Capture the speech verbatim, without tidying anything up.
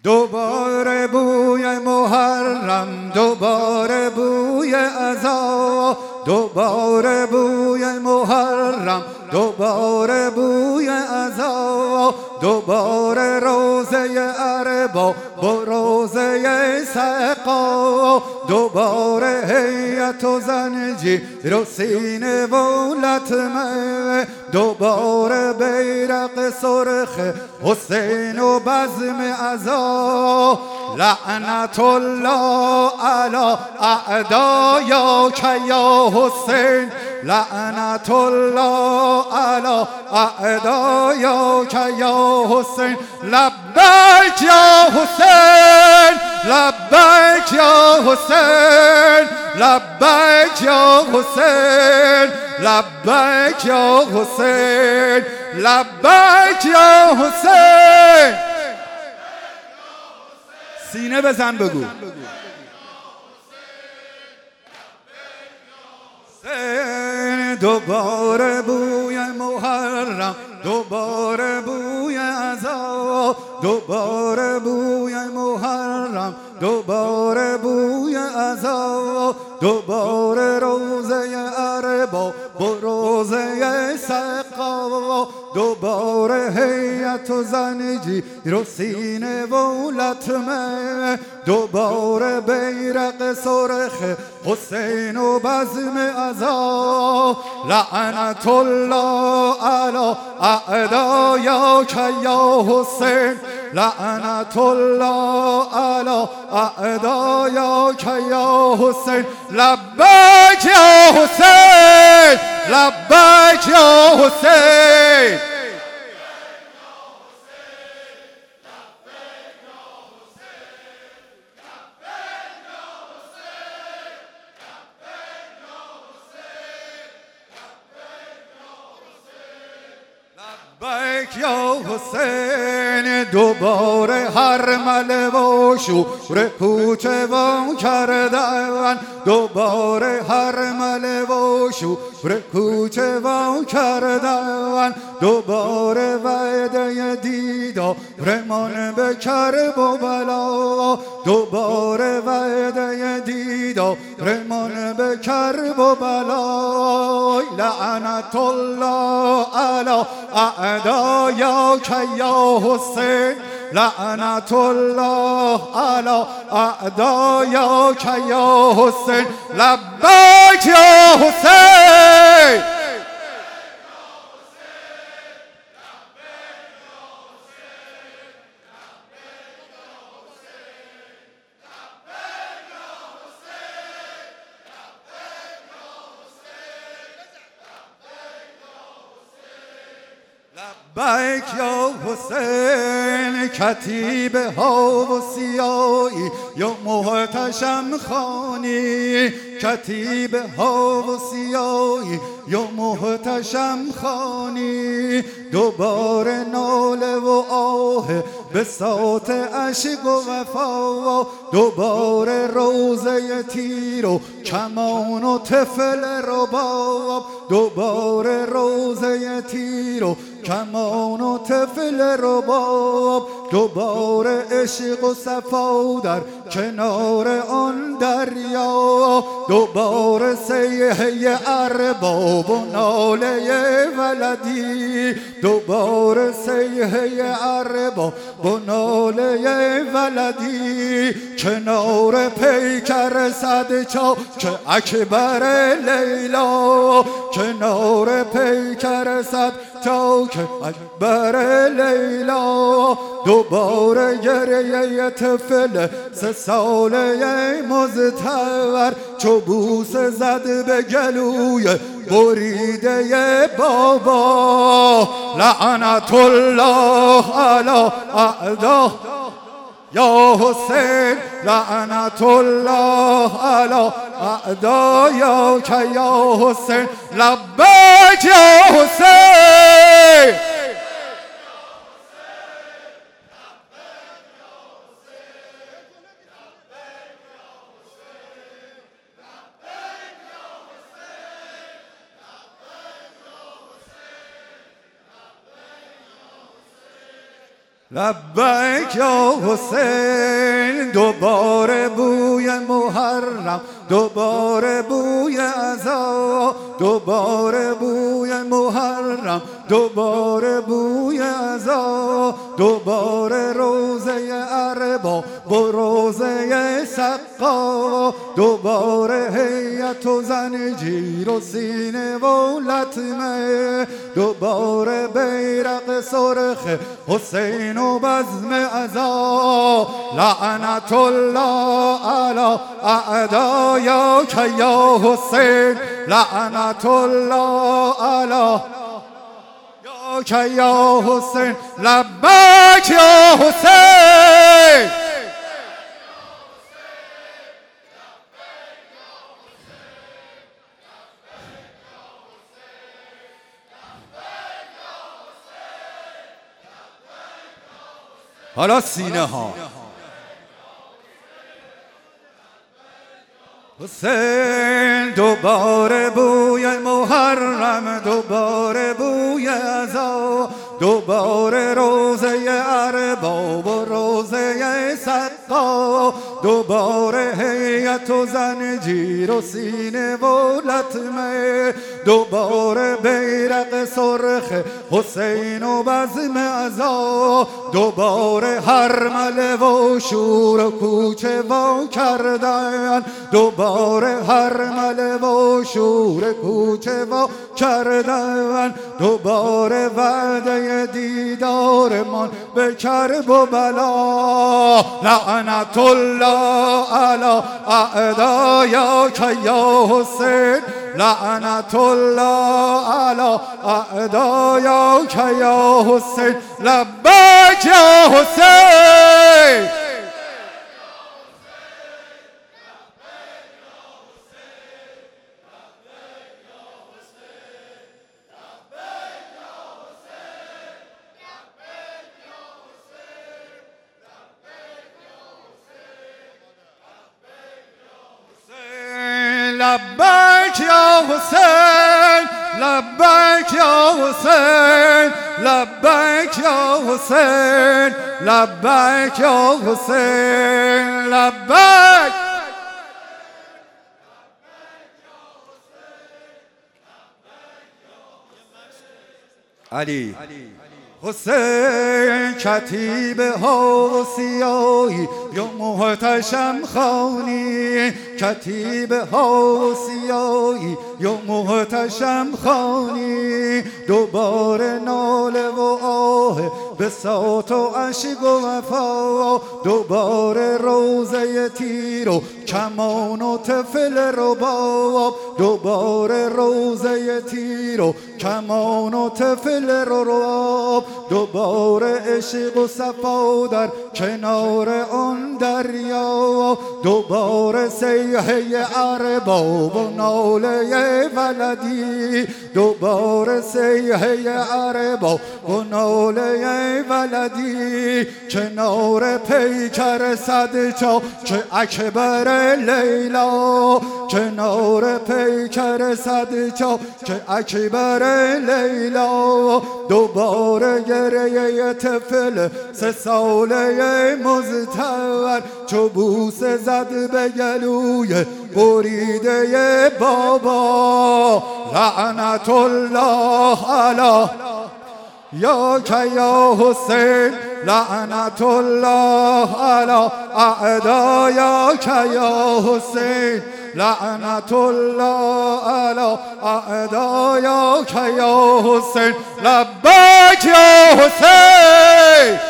دوباره بوی محرم، دوباره بوی عزا، دوباره بوی محرم، دوباره بوی عزا، دوباره روزه اربا با روزه سقا، دوباره هیئت و زنجیر و سینه و لطمه، دوباره بیرق سرخ حسین و بزم عزا. لعنت الله علی اعدایک یا حسین، لعنت الله علی اعدایک یا حسین. لبیک یا حسین، لبیک یا حسین، لبیک یا حسین، لبیک یا حسین، لبیک یا حسین. سینه بزن بگو دوباره بوی محرم، دوباره بوی عزا، دوباره بوی محرم، دوباره بوی عزا، دوباره روزه اربا با روزه سقا، دوباره هیئت و زنجیر و سینه و لطمه، دوباره بیرق سرخ حسین و بزم عزا. لعنت الله علی اعدایک یا حسین، لعنت الله علی اعدایک یا حسین. لبیک یا حسین، لبیک یا حسین. لبیک یا حسین. دوباره هرمله و شور کوچه و کردن، دوباره هرمله و شور کوچه و کردن، دوباره وعده دیدارمان به کرب و بلا، دوباره وعده دیدارمان به کرب و بلا. لعنت الله علی اعدایک یا حسین، لعنت الله علی اعدایک یا حسین. لبیک یا حسین. لبیک یا حسین. کتیبه ها و سیایی یا محتشم خانی، کتیبه ها و سیایی یا محتشم خانی، دوباره ناله و آه بساط اشک و وفا، دوباره روزه تیر و کمان و طفل رباب، دوباره روزه تیر و کمان و طفل رباب، دوباره عشق و صفا در کنار آن دریا، دوباره صیحه ارباب و ناله ولدی، دوباره صیحه ارباب و ناله ولدی، کنار پیکر صد چاک اکبر لیلا، کنار پیکر صد چاک اکبر لیلا، دوباره گریه طفل سه ساله مزتور چو بوسه زد به گلوی بریده بابا. لعنت الله علی اعدا یا حسین، لعنت الله علی اعدایک یا حسین. لبیک یا حسین. لبیک یا حسین دوباره بوی محرم، دوباره بوی عزا، دوباره بوی محرم، دوباره بوی عزا، دوباره روزه اربا با روزه سقا، دوباره هیئت و زنجیر و سینه و لطمه، دوباره بیرق سرخ حسین و بزم عزا. لعنت الله علی اعدایک یا حسین، لعنت الله علی یا حسین، لبیک یا حسین. حالا سینه ها. حسین دوباره بوی محرم، دوباره بوی عزا، دوباره روزه ارباب و روزه سقا، دوباره هیئت و زنجیر و سینه و لطمه، دوباره بیرق سرخ حسین و بزم عزا، دوباره هرمله و شور و کوچه و کردن، دوباره هرمله و شور کوچه و کردن، دوباره وعده دیدارمان به کرب و بلا. لعنت الله علی اعدایک یا حسین، لعنت الله علی اعدایک یا حسین، لبیک یا حسین. لبیک یا حسین، لبیک یا حسین، لبیک یا حسین، لبیک یا حسین، لبیک. علی حسین کتیب ها و سیاهی یا محتشم خانی، کتیب ها و سیاهی یا محتشم خانی، دوباره ناله و آه بساط و اشک و وفا، دوباره روزه تیر و کمان و طفل رباب، دوباره روزه تیر و کمان و طفل رباب، دوباره عشق و صفا در کنار آن دریا، دوباره صیحه ارباب و ناله ولدی، دوباره صیحه ارباب و ناله ولدی، کنار پیکر صدچا که اکبر لیلا، کنار پیکر صدچا که اکبر لیلا، دوباره گریه طفل سه ساله مزتور چو بوسه زد به گلوی بریده بابا. لعنت الله علی یا یا حسین، لعنت الله علی اعدایک یا حسین، لعنت الله علی اعدایک یا حسین، لبیک یا حسین.